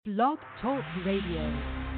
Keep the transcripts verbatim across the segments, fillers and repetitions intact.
Blog Talk Radio.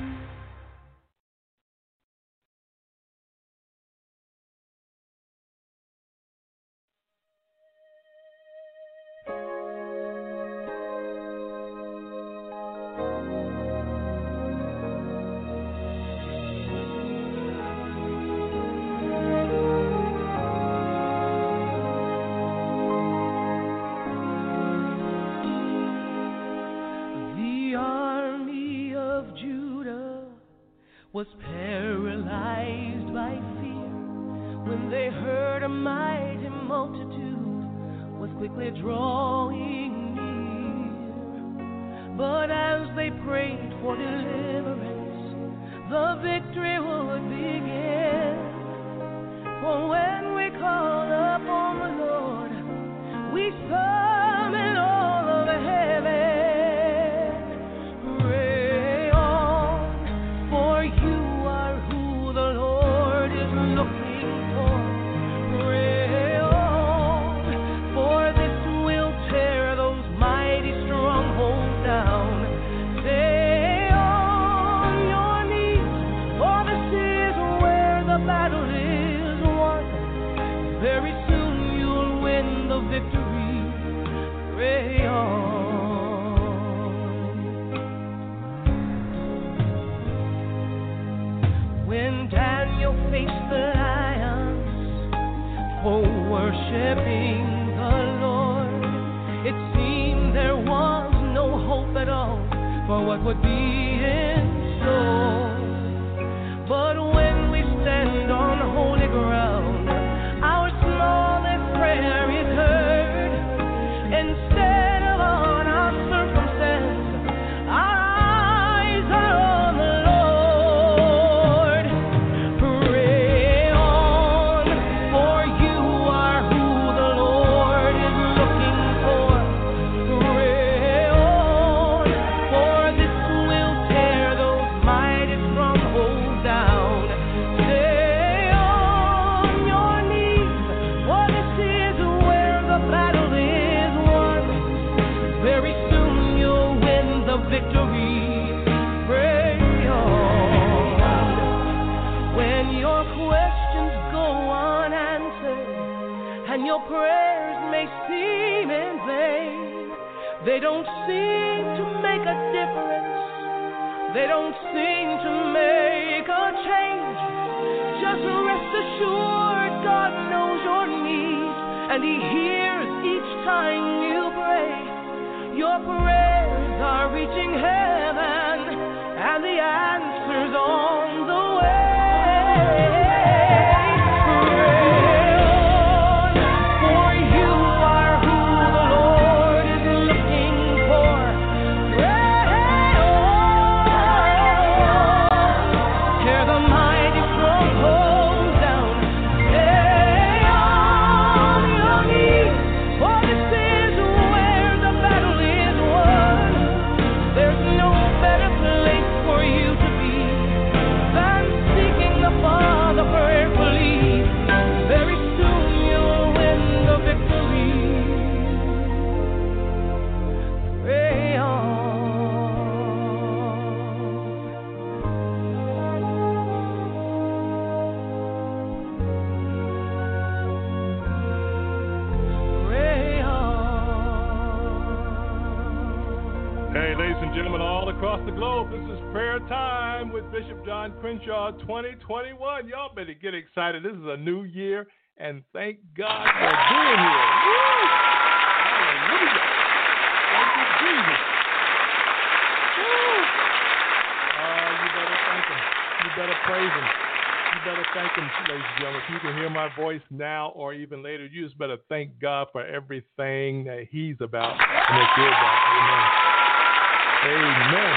Was paralyzed by fear when they heard a mighty multitude was quickly drawing near. But as they prayed for deliverance, the victory would begin. For when we call upon the Lord, we summon all of heaven. Worshiping the Lord, it seemed there was no hope at all for what would be in store. But when we stand on holy ground, our smallest prayer is heard. Instead of on our circumstance, our eyes are on the Lord. Pray on, for you are who the Lord is looking for. Pray on, for this will tear those mighty strongholds down. Stay on your knees, for this is where the battle is won. Very soon you'll win the victory. Pray on. When your questions go unanswered and your prayers may seem in vain, they don't seem to make a difference. They don't seem to make a change. Just rest assured God knows your needs and He hears each time you pray. Your prayers are reaching heaven and the answer's on the way. Pray on, for you are who the Lord is looking for. Pray on, tear the mighty strongholds down. Stay on your knees, for this is where the battle is won. There's no better place for you to be than seeking the Father prayerfully. Very soon you'll win the victory. Pray on. Pray on. Hey, ladies and gentlemen, all across the globe, this is Prayer Time with Bishop John Crenshaw twenty twenty-one. Y'all better get excited. This is a new year, and thank God for being here. Woo! Hallelujah. Thank you, Jesus. Woo! Oh, you better thank Him. You better praise Him. You better thank Him, ladies and gentlemen. If you can hear my voice now or even later, you just better thank God for everything that He's about and that you're about. Amen. Amen.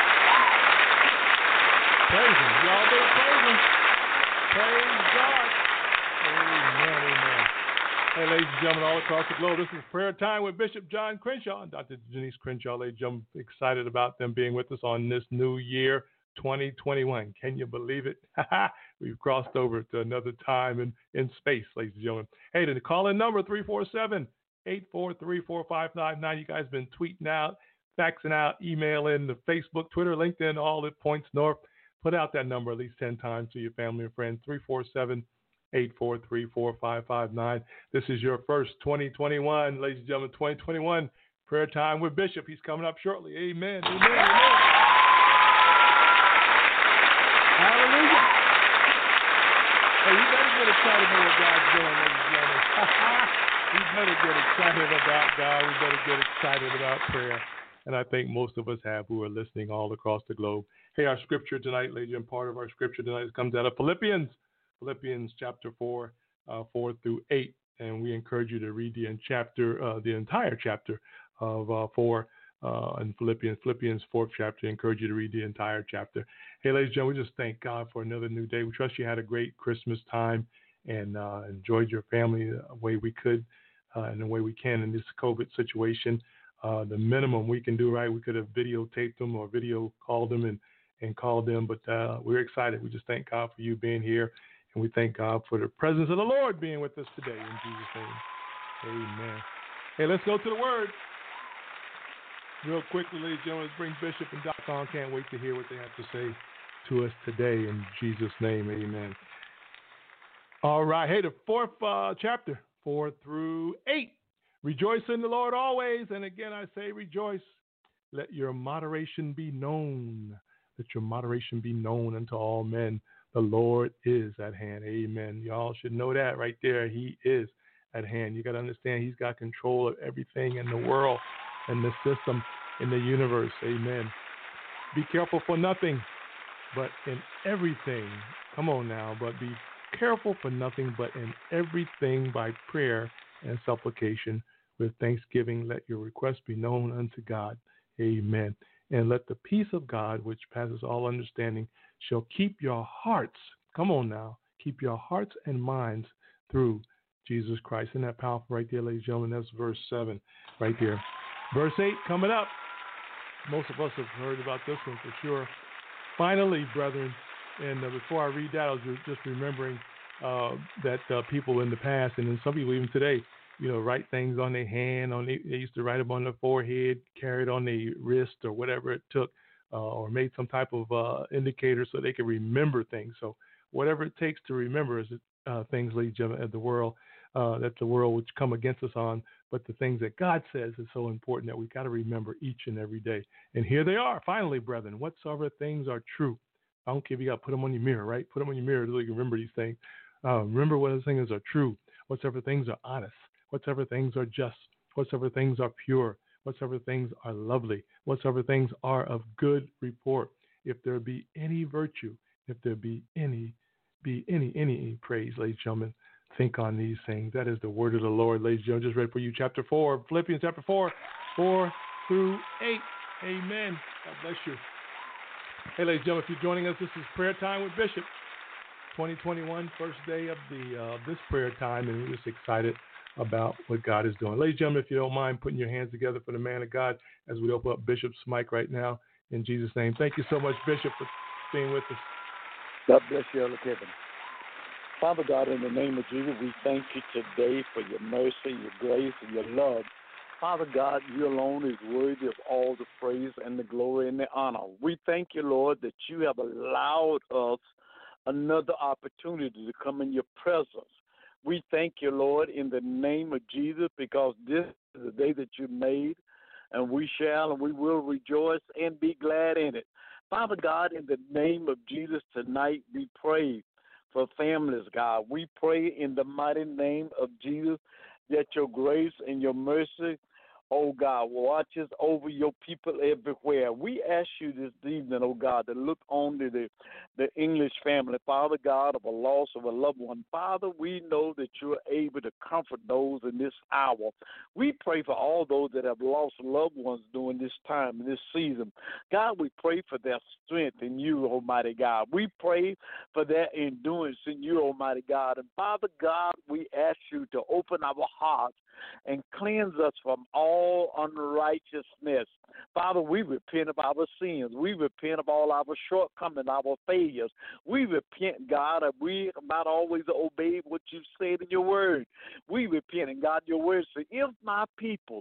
Praise Him. Y'all better praise Him. Praise God. Amen. Amen. Hey, ladies and gentlemen, all across the globe, this is Prayer Time with Bishop John Crenshaw and Doctor Janice Crenshaw. Ladies and gentlemen, excited about them being with us on this new year, twenty twenty-one. Can you believe it? We've crossed over to another time in, in space, ladies and gentlemen. Hey, the call-in number, three four seven, eight four three, four five nine nine. You guys been tweeting out faxing out, emailing, the Facebook, Twitter, LinkedIn, all it points north. Put out that number at least ten times to your family and friends, three four seven, eight four three, four five five nine. This is your first twenty twenty-one, ladies and gentlemen, twenty twenty-one prayer time with Bishop. He's coming up shortly. Amen. Amen. Amen. Hallelujah. Hey, you better get excited about what God's doing, ladies and gentlemen. We better get excited about God. We better get excited about prayer. And I think most of us have who are listening all across the globe. Hey, our scripture tonight, ladies and part of our scripture tonight comes out of Philippians, Philippians chapter four, uh, four through eight. And we encourage you to read the chapter, uh, the entire chapter of uh, four uh, in Philippians, Philippians fourth chapter. I encourage you to read the entire chapter. Hey, ladies and gentlemen, we just thank God for another new day. We trust you had a great Christmas time and uh, enjoyed your family the way we could uh, and the way we can in this COVID situation. Uh, the minimum we can do, right? We could have videotaped them or video called them and, and called them, but uh, we're excited. We just thank God for you being here, and we thank God for the presence of the Lord being with us today. In Jesus' name, amen. Hey, let's go to the Word. Real quickly, ladies and gentlemen, let's bring Bishop and Doc on. Can't wait to hear what they have to say to us today. In Jesus' name, amen. All right. Hey, the fourth uh, chapter, four through eight. Rejoice in the Lord always. And again, I say rejoice. Let your moderation be known. Let your moderation be known unto all men. The Lord is at hand. Amen. Y'all should know that right there. He is at hand. You got to understand he's got control of everything in the world and the system in the universe. Amen. Be careful for nothing, but in everything. Come on now. But be careful for nothing, but in everything by prayer and supplication with thanksgiving, let your requests be known unto God. Amen. And let the peace of God, which passes all understanding, shall keep your hearts. Come on now. Keep your hearts and minds through Jesus Christ. Isn't that powerful right there, ladies and gentlemen? That's verse seven right there. Verse eight coming up. Most of us have heard about this one for sure. Finally, brethren, and uh, before I read that, I was just remembering uh, that uh, people in the past, and then some people even today, you know, write things on their hand. On the, they used to write them on their forehead, carry it on their wrist, or whatever it took, uh, or made some type of uh, indicator so they could remember things. So whatever it takes to remember is uh, things, ladies and gentlemen, of the world uh, that the world would come against us on. But the things that God says is so important that we got to remember each and every day. And here they are. Finally, brethren, whatsoever things are true. I don't care if you got to put them on your mirror, right? Put them on your mirror so you can remember these things. Uh, remember what those things are true. Whatsoever things are honest. Whatsoever things are just. Whatsoever things are pure. Whatsoever things are lovely. Whatsoever things are of good report. If there be any virtue, if there be any, be any, any, any praise, ladies and gentlemen, think on these things. That is the word of the Lord, ladies and gentlemen. Just read for you chapter four, Philippians chapter four, four through eight. Amen. God bless you. Hey, ladies and gentlemen, if you're joining us, this is Prayer Time with Bishop. twenty twenty-one, first day of the uh, this prayer time, and we're just excited about what God is doing. Ladies and gentlemen, if you don't mind putting your hands together for the man of God as we open up Bishop's mic right now, in Jesus' name. Thank you so much, Bishop, for being with us. God bless you, Elder Kevin. Father God, in the name of Jesus, we thank you today for your mercy, your grace, and your love. Father God, you alone is worthy of all the praise and the glory and the honor. We thank you, Lord, that you have allowed us another opportunity to come in your presence. We thank you, Lord, in the name of Jesus, because this is the day that you made, and we shall and we will rejoice and be glad in it. Father God, in the name of Jesus, tonight we pray for families, God. We pray in the mighty name of Jesus that your grace and your mercy, oh God, watches over your people everywhere. We ask you this evening, oh God, to look on to the, the English family, Father God, of a loss of a loved one. Father, we know that you're able to comfort those in this hour. We pray for all those that have lost loved ones during this time, in this season. God, we pray for their strength in you, Almighty God. We pray for their endurance in you, Almighty God. And Father God, we ask you to open our hearts and cleanse us from all unrighteousness. Father, we repent of our sins. We repent of all our shortcomings, our failures. We repent, God, that we have not always obeyed what you said in your word. We repent, and God, your word says, if my people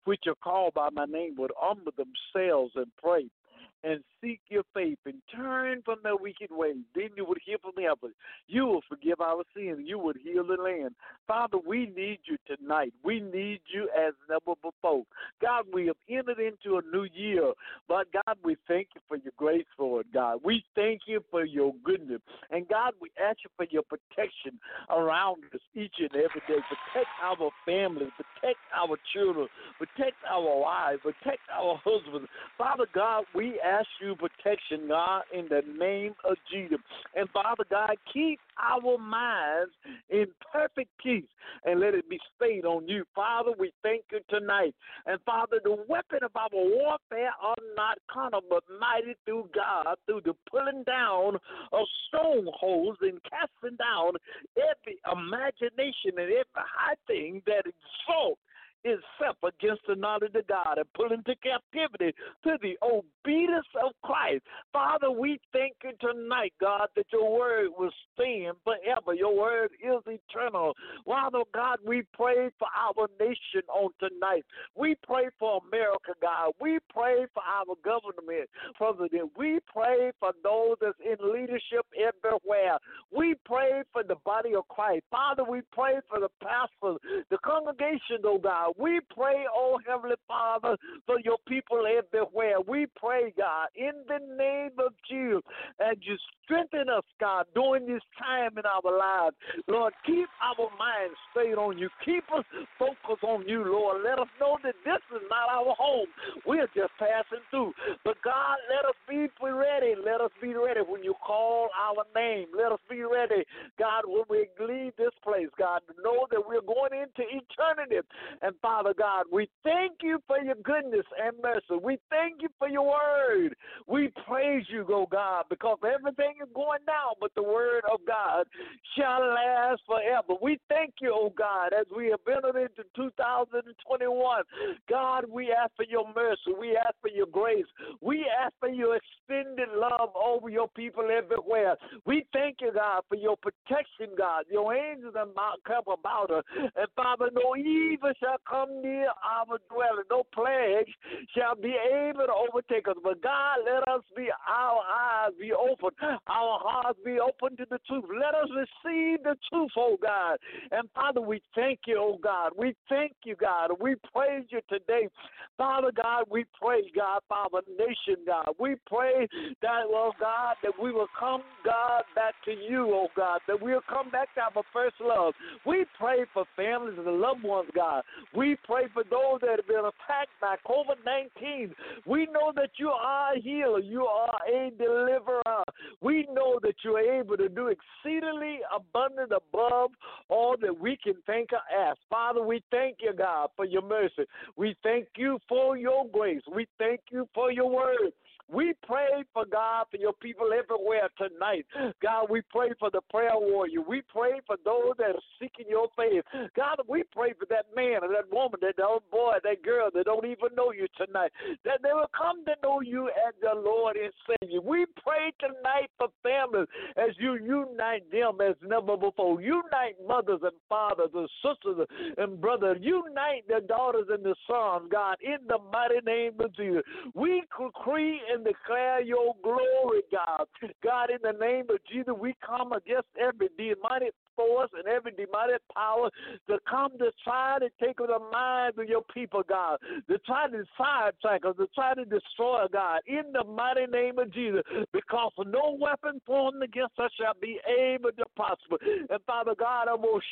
which are called by my name would humble themselves and pray and seek your faith and turn from their wicked ways, then you would hear from heaven. You will forgive our sins. You would heal the land. Father, we need you tonight. We need you as never before. God, we have entered into a new year, but God, we thank you for your grace, Lord God. We thank you for your goodness. And God, we ask you for your protection around us each and every day. Protect our families, protect our children, protect our wives, protect our husbands. Father God, we ask ask you protection, God, in the name of Jesus. And Father God, keep our minds in perfect peace and let it be stayed on you. Father, we thank you tonight. And Father, the weapon of our warfare are not carnal, but mighty through God, through the pulling down of strongholds and casting down every imagination and every high thing that exalts itself against the knowledge of God and put into captivity to the obedience of Christ. Father, we thank you tonight, God, that your word will stand forever. Your word is eternal. Father God, we pray for our nation on tonight. We pray for America, God. We pray for our government, president. We pray for those that's in leadership everywhere. We pray for the body of Christ. Father, we pray for the pastors, the congregation, oh God. We pray, oh Heavenly Father, for your people everywhere. We pray, God, in the name of Jesus, as you strengthen us, God, during this time in our lives. Lord, keep our minds stayed on you. Keep us focused on you, Lord. Let us know that this is not our home. We're just passing through. But, God, let us be ready. Let us be ready when you call our name. Let us be ready, God, when we leave this place, God, to know that we're going into eternity. And, Father God, we thank you for your goodness and mercy. We thank you for your word. We praise you, oh God, because everything is going down, but the word of God shall last forever. We thank you, oh God, as we have entered into two thousand twenty-one. God, we ask for your mercy. We ask for your grace. We ask for your extended love over your people everywhere. We thank you, God, for your protection, God. Your angels are come about us. And, Father, no evil shall come near our dwelling. No plague shall be able to overtake us. But, God, let us be, our eyes be open, our hearts be open to the truth. Let us receive the truth, oh God. And, Father, we thank you, oh God. We thank you, God. We praise you today. Father God, we pray, God, for our nation, God. We pray that, oh God, that we will come, God, back to you, oh God, that we'll come back to our first love. We pray for families and loved ones, God. We pray for those that have been attacked by COVID nineteen. We know that you are a healer. You are a deliverer. We know that you are able to do exceedingly abundant above all that we can think or ask. Father, we thank you, God, for your mercy. We thank you for your grace. We thank you for your word. We pray for God, for your people everywhere tonight. God, we pray for the prayer warrior. We pray for those that are seeking your face. God, we pray for that man or that woman, that old boy, that girl that don't even know you tonight, that they will come to know you as the Lord and Savior. We pray tonight for families as you unite them as never before. Unite mothers and fathers and sisters and brothers. Unite the daughters and the sons, God, in the mighty name of Jesus. We decree and declare your glory, God. God, in the name of Jesus, we come against every demonic force and every demonic power to come to try to take the minds of your people, God, to try to sidetrack us, to try to destroy, God, in the mighty name of Jesus, because no weapon formed against us shall be able to prosper. And Father God,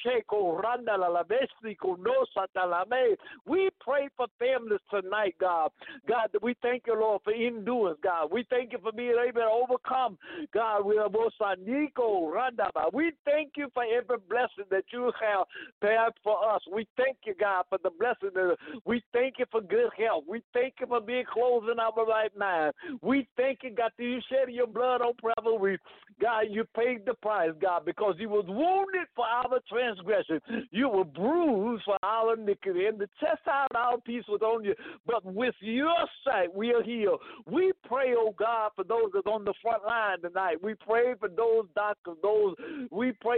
we pray for families tonight, God. God, we thank you, Lord, for endurance, God. We thank you for being able to overcome, God. We We thank you for every blessing that you have prepared for us. We thank you, God, for the blessing. We thank you for good health. We thank you for being clothed in our right mind. We thank you, God, that you shed your blood on Calvary. God, you paid the price, God, because you was wounded for our transgression. You were bruised for our iniquity, and the chastisement of our peace was on you. But with your sight, we are healed. We pray, oh God, for those that's on the front line tonight. We pray for those doctors, those we pray for those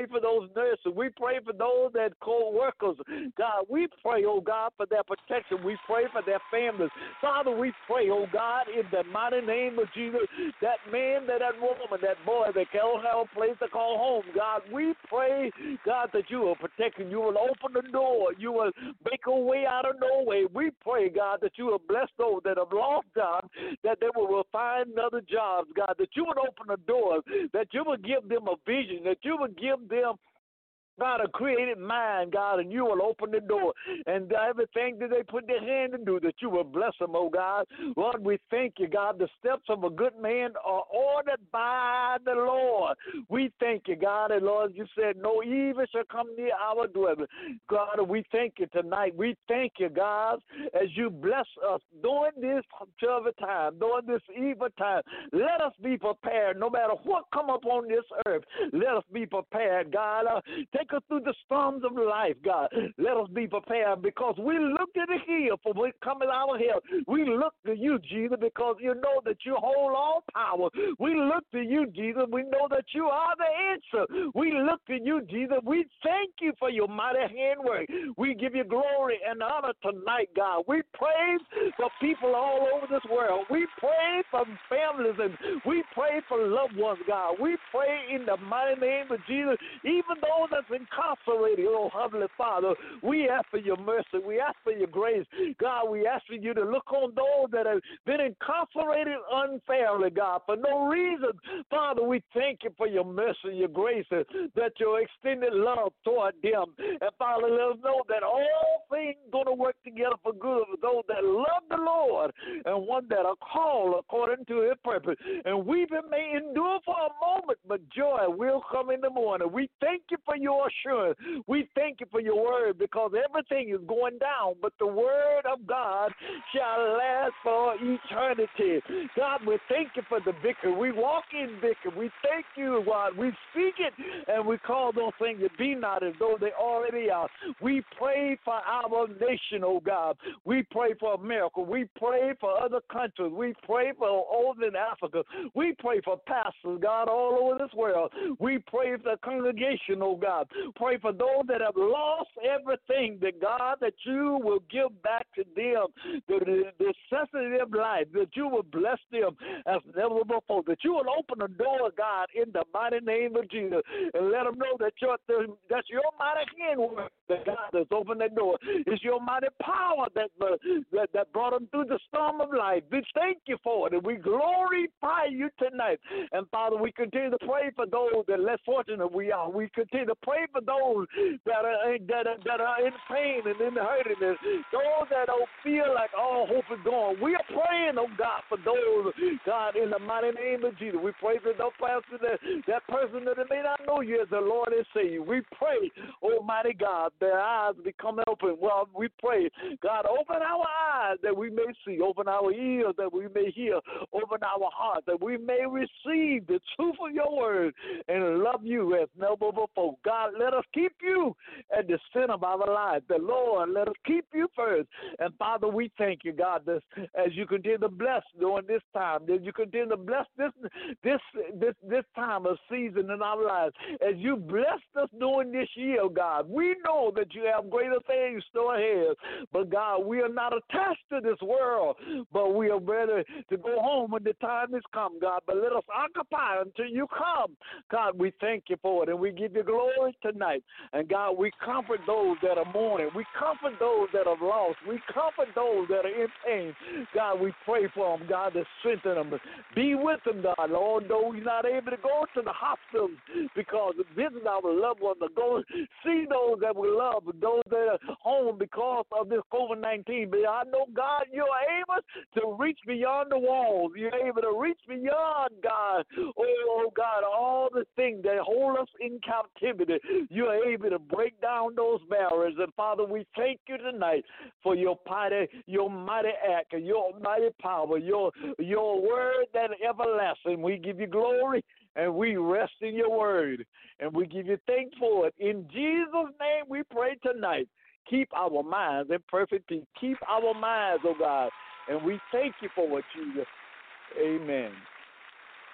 those nurses. We pray for those that co-workers. God, we pray, oh God, for their protection. We pray for their families. Father, we pray, oh God, in the mighty name of Jesus, that man, that, that woman, that boy, that don't have a place to call home. God, we pray, God, that you will protect and you will open the door. You will make a way out of no way. We pray, God, that you will bless those that have lost jobs, that they will find other jobs, God, that you would open the doors, that you would give them a vision, that you would give them, God, a creative mind, God, and you will open the door. And everything that they put their hand to do, that you will bless them, oh God. Lord, we thank you, God. The steps of a good man are ordered by the Lord. We thank you, God. And Lord, you said no evil shall come near our dwelling. God, we thank you tonight. We thank you, God, as you bless us during this trouble time, during this evil time. Let us be prepared no matter what come upon this earth. Let us be prepared, God. Uh, take us through the storms of life, God. Let us be prepared because we look to the hill for what coming our help. We look to you, Jesus, because you know that you hold all power. We look to you, Jesus. We know that you are the answer. We look to you, Jesus. We thank you for your mighty handwork. We give you glory and honor tonight, God. We pray for people all over this world. We pray for families and we pray for loved ones, God. We pray in the mighty name of Jesus, even those that's incarcerated, oh Heavenly Father, we ask for your mercy. We ask for your grace. God, we ask for you to look on those that have been incarcerated unfairly, God, for no reason. Father, we thank you for your mercy, your grace, that your extended love toward them. And Father, let us know that all things going to work together for good for those that love the Lord and one that are called according to his purpose. And weeping may endure for a moment, but joy will come in the morning. We thank you for your assurance. We thank you for your word because everything is going down, but the word of God shall last for eternity. God, we thank you for the victory. We walk in victory. We thank you, God. We speak it and we call those things to be not as though they already are. We pray for our nation, oh God. We pray for America. We pray for other countries. We pray for all in Africa. We pray for pastors, God, all over this world. We pray for the congregation, oh God. Pray for those that have lost everything, that God, that you will give back to them the, the, the necessity of life, that you will bless them as never before, that you will open the door, God, in the mighty name of Jesus, and let them know that your, that's your mighty handwork, that God has opened that door. It's your mighty power that, uh, that, that brought them through the storm of life. We thank you for it, and we glorify you tonight. And Father, we continue to pray for those that less fortunate we are. We continue to pray for those that are, that are, that are in pain and in hurting, and those that don't feel like all hope is gone. We are praying, oh God, for those, God, in the mighty name of Jesus. We pray for those person that, that person that may not know you as the Lord and Savior. We pray, Almighty God, their eyes become open. Well, we pray, God, open our eyes that we may see, open our ears that we may hear, open our hearts that we may receive the truth of your word and love you as never before. God, let us keep you at the center of our lives. The Lord, let us keep you first. And Father, we thank you, God, this, as you continue to bless during this time, as you continue to bless this this this this time of season in our lives, as you blessed us during this year, God. We know that you have greater things still ahead. But God, we are not attached to this world, but we are ready to go home when the time has come, God. But let us occupy until you come. God, we thank you for it, and we give you glory tonight. And God, we comfort those that are mourning. We comfort those that are lost. We comfort those that are in pain. God, we pray for them, God, to strengthen them. Be with them, God. Lord, though we're not able to go to the hospitals because visit our loved ones, or go see those that we love, those that are home because of this COVID nineteen. But I know, God, you're able to reach beyond the walls. You're able to reach beyond, God, oh, God, all the things that hold us in captivity. You're able to break down those barriers. And, Father, we thank you tonight for your mighty, your mighty act, your mighty power, your, your word that everlasting. We give you glory, and we rest in your word, and we give you thanks for it. In Jesus' name we pray tonight. Keep our minds in perfect peace. Keep our minds, oh God, and we thank you for it, Jesus. Amen.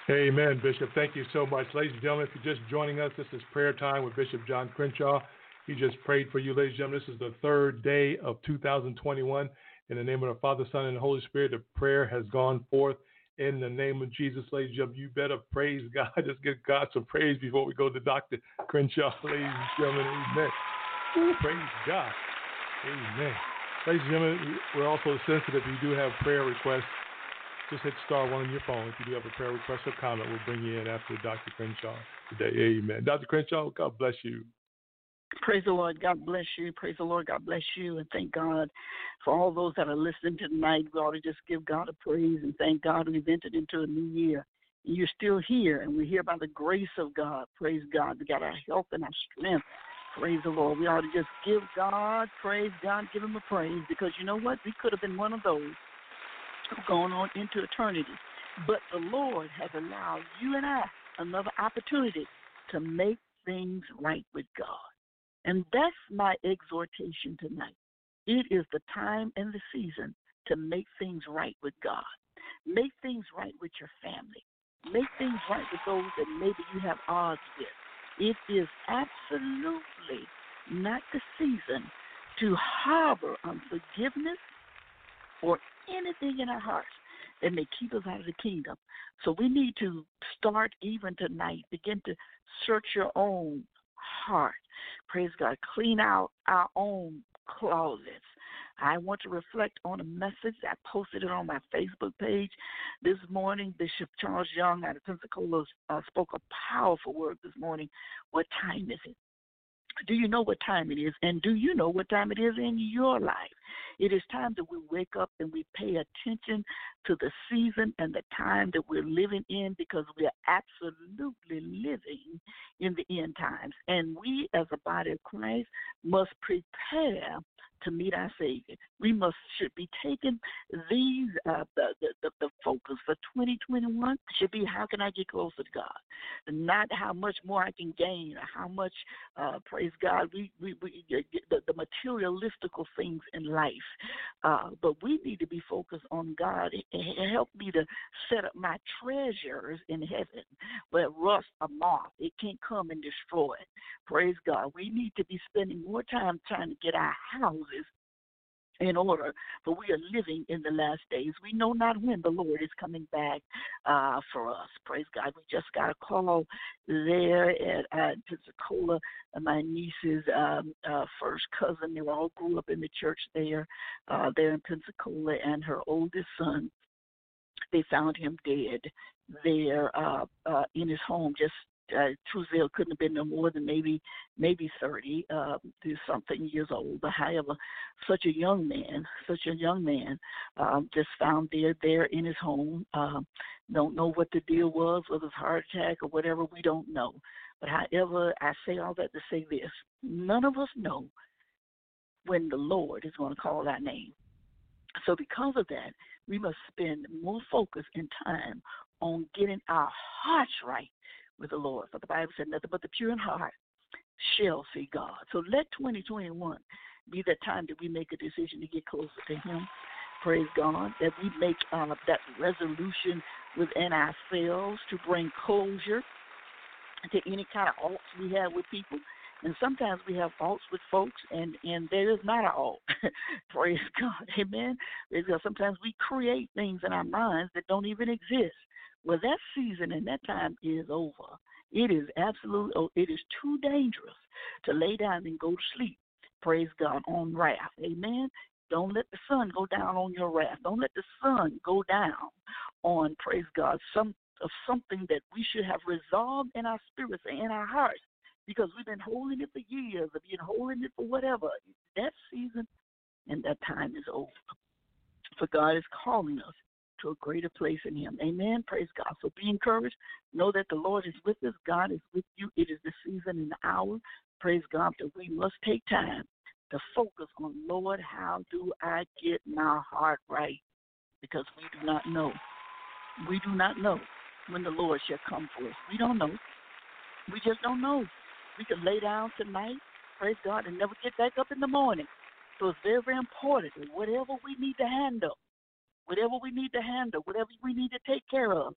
Amen, Bishop. Thank you so much. Ladies and gentlemen, if you're just joining us, this is prayer time with Bishop John Crenshaw. He just prayed for you, ladies and gentlemen. This is the third day of two thousand twenty-one. In the name of the Father, Son, and the Holy Spirit, the prayer has gone forth in the name of Jesus, ladies and gentlemen. You better praise God. Just give God some praise before we go to Doctor Crenshaw, ladies and gentlemen. Amen. Ooh, praise God. Amen. Ladies and gentlemen, we're also sensitive. If you do have prayer requests, just hit star one on your phone. If you do have a prayer request or comment, we'll bring you in after Doctor Crenshaw today. Amen. Doctor Crenshaw, God bless you. Praise the Lord. God bless you. Praise the Lord. God bless you. And thank God for all those that are listening tonight. We ought to just give God a praise and thank God we've entered into a new year. And you're still here, and we're here by the grace of God. Praise God. We got our health and our strength. Praise the Lord. We ought to just give God, praise God, give him a praise, because you know what? We could have been one of those going on into eternity. But the Lord has allowed you and I another opportunity to make things right with God. And that's my exhortation tonight. It is the time and the season to make things right with God. Make things right with your family. Make things right with those that maybe you have odds with. It is absolutely not the season to harbor unforgiveness or anything in our hearts that may keep us out of the kingdom. So we need to start even tonight, begin to search your own heart. Praise God. Clean out our own closets. I want to reflect on a message. I posted it on my Facebook page this morning. Bishop Charles Young out of Pensacola uh, spoke a powerful word this morning. What time is it? Do you know what time it is? And do you know what time it is in your life? It is time that we wake up and we pay attention to the season and the time that we're living in, because we are absolutely living in the end times. And we as a body of Christ must prepare to meet our Savior. We must should be taking these, uh, the, the, the focus for twenty twenty-one should be, how can I get closer to God? Not how much more I can gain, or how much, uh, praise God, we, we, we the, the materialistical things in life. Uh, but we need to be focused on God. And help me to set up my treasures in heaven where rust or moth, it can't come and destroy it. Praise God. We need to be spending more time trying to get our houses in order, for we are living in the last days. We know not when the Lord is coming back uh, for us. Praise God. We just got a call there at, at Pensacola. My niece's um, uh, first cousin, they all grew up in the church there, uh, there in Pensacola, and her oldest son, they found him dead there uh, uh, in his home. Just uh, Truesdale couldn't have been no more than maybe maybe thirty, uh, something years old. But however, such a young man, such a young man, um, just found dead there in his home. Um, don't know what the deal was, whether it was a heart attack or whatever. We don't know. But however, I say all that to say this: none of us know when the Lord is going to call our name. So because of that, we must spend more focus and time on getting our hearts right with the Lord. For the Bible said, nothing but the pure in heart shall see God. So let twenty twenty-one be that time that we make a decision to get closer to him. Praise God. That we make uh, that resolution within ourselves to bring closure to any kind of alts we have with people. And sometimes we have faults with folks, and, and there is not an alt. Praise God. Amen. Because sometimes we create things in our minds that don't even exist. Well, that season and that time is over. It is absolutely, oh, it is too dangerous to lay down and go to sleep, praise God, on wrath. Amen. Don't let the sun go down on your wrath. Don't let the sun go down on, praise God, some of something that we should have resolved in our spirits and in our hearts, because we've been holding it for years, we've been holding it for whatever. That season and that time is over. For God is calling us to a greater place in him. Amen. Praise God. So be encouraged. Know that the Lord is with us. God is with you. It is the season and the hour. Praise God, that we must take time to focus on, Lord, how do I get my heart right? Because we do not know. We do not know when the Lord shall come for us. We don't know. We just don't know. We can lay down tonight, praise God, and never get back up in the morning. So it's very, very important that whatever we need to handle, whatever we need to handle, whatever we need to take care of,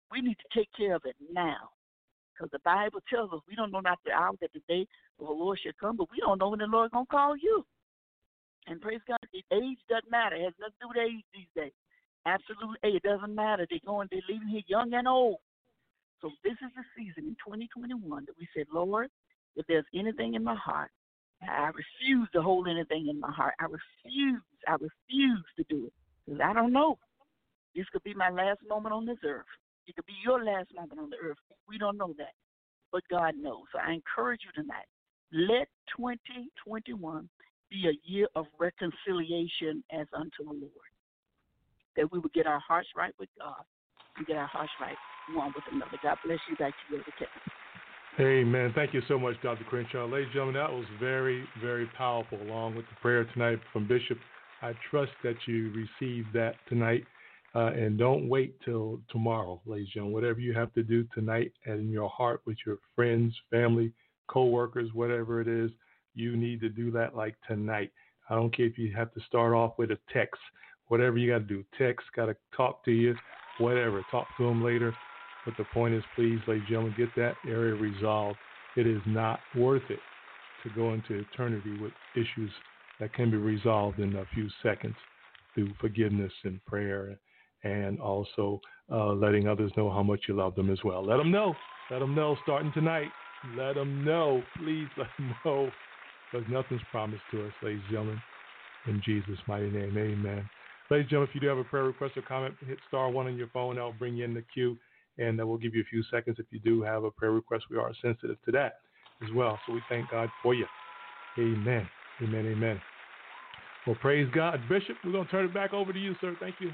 We need to take care of it now. Because the Bible tells us we don't know not the hour that the day of the Lord shall come, but we don't know when the Lord is going to call you. And praise God, age doesn't matter. It has nothing to do with age these days. Absolutely, it doesn't matter. They're going, they're leaving here young and old. So this is the season in twenty twenty-one that we said, Lord, if there's anything in my heart, I refuse to hold anything in my heart. I refuse, I refuse to do it. Because I don't know. This could be my last moment on this earth. It could be your last moment on the earth. We don't know that. But God knows. So I encourage you tonight. Let twenty twenty-one be a year of reconciliation as unto the Lord. That we would get our hearts right with God and get our hearts right one with another. God bless you. Back to you, Kevin. Amen. Thank you so much, Doctor Crenshaw. Ladies and gentlemen, that was very, very powerful, along with the prayer tonight from Bishop. I trust that you received that tonight. Uh, and don't wait till tomorrow, ladies and gentlemen. Whatever you have to do tonight and in your heart with your friends, family, co-workers, whatever it is, you need to do that like tonight. I don't care if you have to start off with a text. Whatever you got to do, text, got to talk to you, whatever. Talk to them later. But the point is, please, ladies and gentlemen, get that area resolved. It is not worth it to go into eternity with issues that can be resolved in a few seconds through forgiveness and prayer, and also uh, letting others know how much you love them as well. Let them know. Let them know starting tonight. Let them know. Please let them know, because nothing's promised to us, ladies and gentlemen. In Jesus' mighty name, amen. Ladies and gentlemen, if you do have a prayer request or comment, hit star one on your phone. That'll bring you in the queue, and uh, we'll give you a few seconds if you do have a prayer request. We are sensitive to that as well, so we thank God for you. Amen. Amen, amen. Well, praise God. Bishop, we're going to turn it back over to you, sir. Thank you.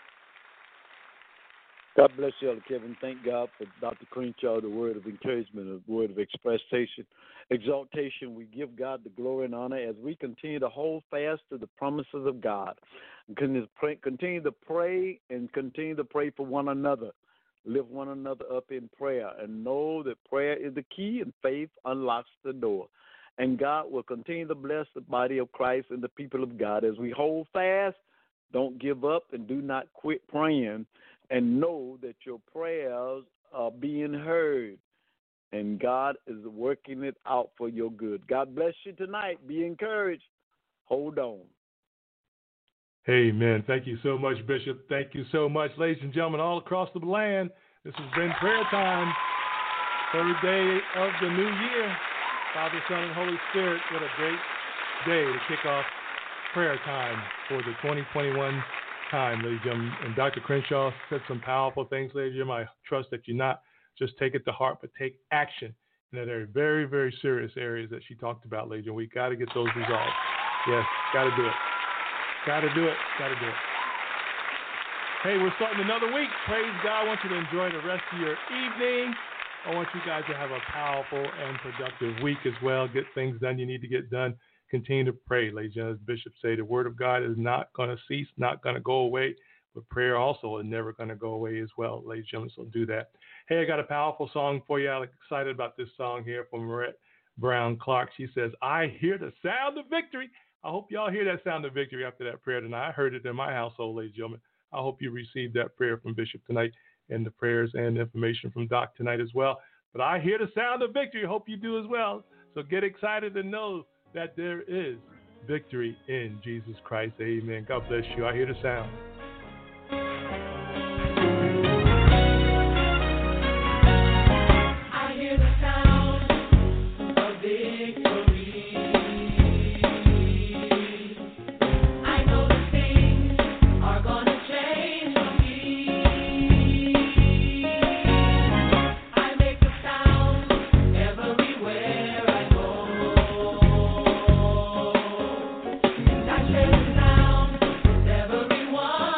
God bless you, Elder Kevin. Thank God for Doctor Crenshaw, the word of encouragement, the word of expression, exaltation. We give God the glory and honor as we continue to hold fast to the promises of God. Continue to pray and continue to pray for one another. Lift one another up in prayer and know that prayer is the key and faith unlocks the door. And God will continue to bless the body of Christ and the people of God as we hold fast, don't give up, and do not quit praying. And know that your prayers are being heard, and God is working it out for your good. God bless you tonight. Be encouraged. Hold on. Amen. Thank you so much, Bishop. Thank you so much, ladies and gentlemen, all across the land. This has been prayer time, third day of the new year. Father, Son, and Holy Spirit, what a great day to kick off prayer time for the twenty twenty-one time, ladies and gentlemen. And Doctor Crenshaw said some powerful things, ladies and gentlemen. I trust that you not just take it to heart, but take action in that area. Very, very serious areas that she talked about, ladies and gentlemen. We got to get those resolved. Yes, got to do it. Got to do it. Got to do it. Hey, we're starting another week. Praise God. I want you to enjoy the rest of your evening. I want you guys to have a powerful and productive week as well. Get things done you need to get done. Continue to pray, ladies and gentlemen. As Bishop say, the word of God is not going to cease, not going to go away, but prayer also is never going to go away as well, ladies and gentlemen, so do that. Hey, I got a powerful song for you. I'm excited about this song here from Marette Brown Clark. She says, I hear the sound of victory. I hope y'all hear that sound of victory after that prayer tonight. I heard it in my household, ladies and gentlemen. I hope you received that prayer from Bishop tonight and the prayers and information from Doc tonight as well. But I hear the sound of victory. Hope you do as well. So get excited and know that there is victory in Jesus Christ. Amen. God bless you. I hear the sound. I hear the sound of victory. I know the things are gonna change for me. I make the sound everywhere I go. I share the sound with everyone.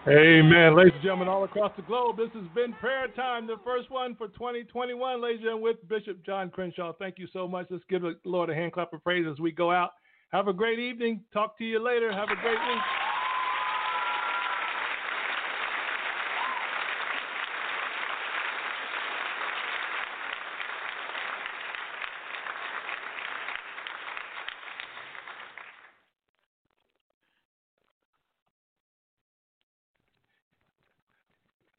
Amen. Ladies and gentlemen, all across the globe, this has been Prayer Time, the first one for twenty twenty-one, ladies and gentlemen, with Bishop John Crenshaw. Thank you so much. Let's give the Lord a hand clap of praise as we go out. Have a great evening. Talk to you later. Have a great week.